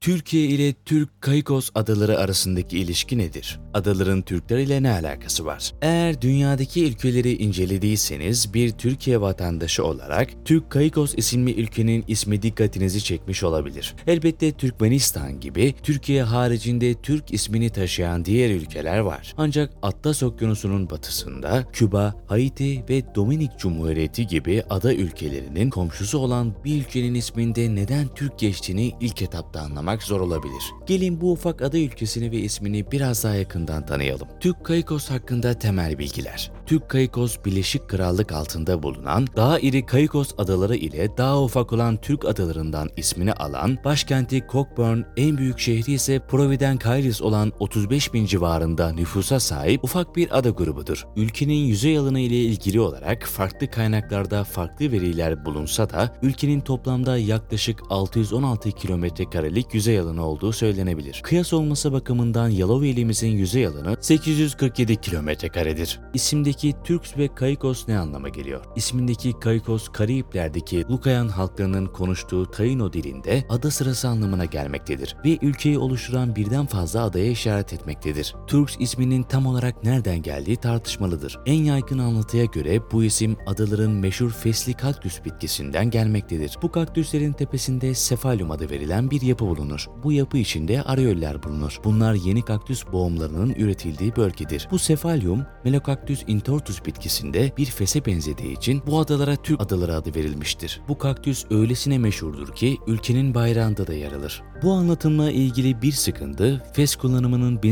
Türkiye ile Türk Caicos Adaları arasındaki ilişki nedir? Adaların Türkler ile ne alakası var? Eğer dünyadaki ülkeleri incelediyseniz bir Türkiye vatandaşı olarak Türk Caicos isimli ülkenin ismi dikkatinizi çekmiş olabilir. Elbette Türkmenistan gibi Türkiye haricinde Türk ismini taşıyan diğer ülkeler var. Ancak Atlas Okyanusu'nun batısında Küba, Haiti ve Dominik Cumhuriyeti gibi ada ülkelerinin komşusu olan bir ülkenin isminde neden Türk geçtiğini ilk etapta anlamak zor olabilir. Gelin bu ufak ada ülkesini ve ismini biraz daha yakından tanıyalım. Türk Caicos hakkında temel bilgiler. Türk Caicos, Birleşik Krallık altında bulunan daha iri Caicos adaları ile daha ufak olan Türk adalarından ismini alan, başkenti Cockburn, en büyük şehri ise Providenciales olan 35.000 civarında nüfusa sahip ufak bir ada grubudur. Ülkenin yüzey alanı ile ilgili olarak farklı kaynaklarda farklı veriler bulunsa da ülkenin toplamda yaklaşık 616 kilometrekarelik yüzey alanı olduğu söylenebilir. Kıyas olması bakımından Yalova ilimizin yüzey alanı 847 kilometrekaredir. İsimdeki Türk ve Caicos ne anlama geliyor? İsmindeki Caicos, Karayipler'deki Lucayan halklarının konuştuğu Taino dilinde ada sırası anlamına gelmektedir ve ülkeyi oluşturan birden fazla adaya işaret etmektedir. Turks isminin tam olarak nereden geldiği tartışmalıdır. En yaygın anlatıya göre bu isim adaların meşhur fesli kaktüs bitkisinden gelmektedir. Bu kaktüslerin tepesinde sefalyum adı verilen bir yapı bulunur. Bu yapı içinde areoller bulunur. Bunlar yeni kaktüs boğumlarının üretildiği bölgedir. Bu sefalyum, Melocaktüs intortus bitkisinde bir fese benzediği için bu adalara Türk adaları adı verilmiştir. Bu kaktüs öylesine meşhurdur ki ülkenin bayrağında da yer alır. Bu anlatımla ilgili bir sıkıntı, fes kullanımının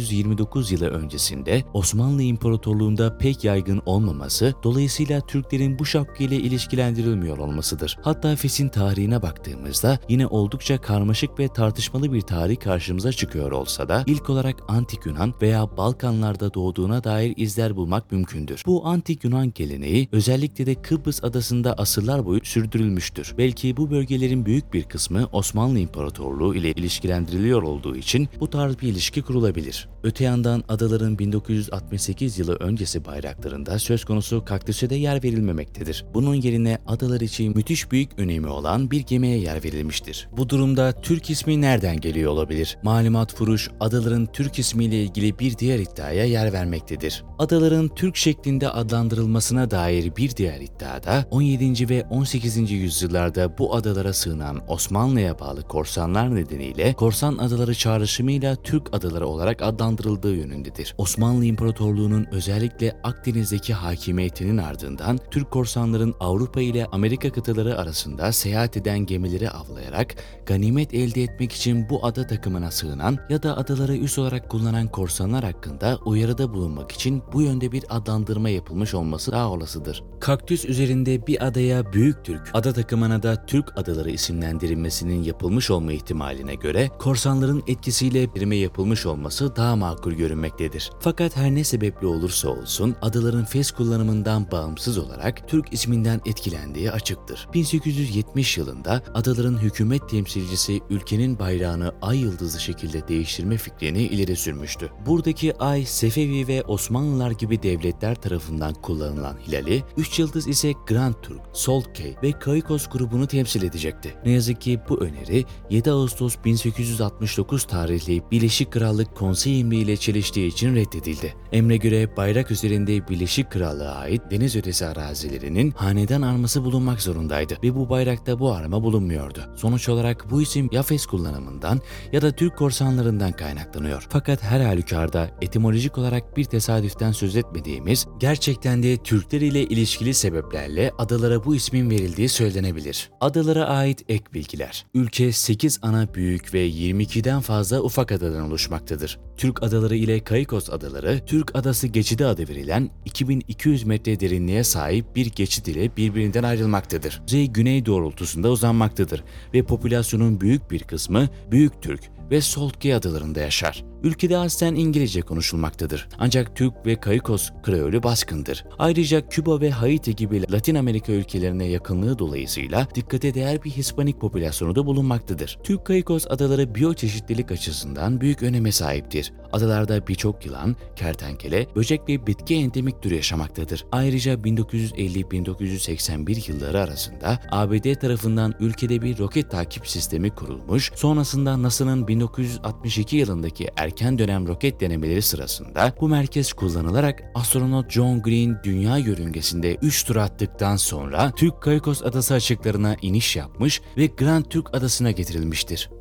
1829 yılı öncesinde Osmanlı İmparatorluğu'nda pek yaygın olmaması, dolayısıyla Türklerin bu şapkayla ilişkilendirilmiyor olmasıdır. Hatta fesin tarihine baktığımızda yine oldukça karmaşık ve tartışmalı bir tarih karşımıza çıkıyor olsa da ilk olarak Antik Yunan veya Balkanlarda doğduğuna dair izler bulmak mümkündür. Bu Antik Yunan geleneği özellikle de Kıbrıs adasında asırlar boyu sürdürülmüştür. Belki bu bölgelerin büyük bir kısmı Osmanlı İmparatorluğu ile ilişkilendiriliyor olduğu için bu tarz bir ilişki kurulabilir. Öte yandan adaların 1968 yılı öncesi bayraklarında söz konusu kaktüse de yer verilmemektedir. Bunun yerine adalar için müthiş büyük önemi olan bir gemiye yer verilmiştir. Bu durumda Türk ismi nereden geliyor olabilir? Malumat Furuş, adaların Türk ismiyle ilgili bir diğer iddiaya yer vermektedir. Adaların Türk şeklinde adlandırılmasına dair bir diğer iddiada 17. ve 18. yüzyıllarda bu adalara sığınan Osmanlı'ya bağlı korsanlar nedeniyle Korsan Adaları çağrışımıyla Türk adaları olarak adlandırıldığı yönündedir. Osmanlı İmparatorluğu'nun özellikle Akdeniz'deki hakimiyetinin ardından Türk korsanların Avrupa ile Amerika kıtaları arasında seyahat eden gemileri avlayarak ganimet elde etmek için bu ada takımına sığınan ya da adaları üs olarak kullanan korsanlar hakkında uyarıda bulunmak için bu yönde bir adlandırma yapılmış olması daha olasıdır. Kaktüs üzerinde bir adaya Büyük Türk, ada takımına da Türk adaları isimlendirilmesinin yapılmış olma ihtimaline göre korsanların etkisiyle birime yapılmış olması daha makul görünmektedir. Fakat her ne sebeple olursa olsun adaların fes kullanımından bağımsız olarak Türk isminden etkilendiği açıktır. 1870 yılında adaların hükümet temsilcisi ülkenin bayrağını ay yıldızlı şekilde değiştirme fikrini ileri sürmüştü. Buradaki ay Sefevi ve Osmanlılar gibi devletler tarafından kullanılan hilali, 3 yıldız ise Grand Türk, Soltkey ve Caicos grubunu temsil edecekti. Ne yazık ki bu öneri 7 Ağustos 1869 tarihli Birleşik Krallık Konsey emri ile çeliştiği için reddedildi. Emre göre bayrak üzerinde Birleşik Krallığa ait deniz ötesi arazilerinin hanedan arması bulunmak zorundaydı ve bu bayrakta bu arama bulunmuyordu. Sonuç olarak bu isim ya fes kullanımından ya da Türk korsanlarından kaynaklanıyor. Fakat her halükarda etimolojik olarak bir tesadüften söz etmediğimiz, gerçekten de Türkler ile ilişkili sebeplerle adalara bu ismin verildiği söylenebilir. Adalara ait ek bilgiler. Ülke 8 ana büyük ve 22'den fazla ufak adadan oluşmaktadır. Türk adaları ile Caicos adaları, Türk adası geçidi adı verilen 2200 metre derinliğe sahip bir geçit ile birbirinden ayrılmaktadır. Kuzey-güney doğrultusunda uzanmaktadır ve popülasyonun büyük bir kısmı Büyük Türk ve Soltkey adalarında yaşar. Ülkede aslen İngilizce konuşulmaktadır. Ancak Türk ve Caicos Kreolü baskındır. Ayrıca Küba ve Haiti gibi Latin Amerika ülkelerine yakınlığı dolayısıyla dikkate değer bir Hispanik popülasyonu da bulunmaktadır. Türk Caicos adaları biyoçeşitlilik açısından büyük öneme sahiptir. Adalarda birçok yılan, kertenkele, böcek ve bitki endemik türü yaşamaktadır. Ayrıca 1950-1981 yılları arasında ABD tarafından ülkede bir roket takip sistemi kurulmuş, sonrasında NASA'nın 1962 yılındaki erken dönem roket denemeleri sırasında bu merkez kullanılarak astronot John Glenn dünya yörüngesinde 3 tur attıktan sonra Türk Caicos Adası açıklarına iniş yapmış ve Grand Türk Adası'na getirilmiştir.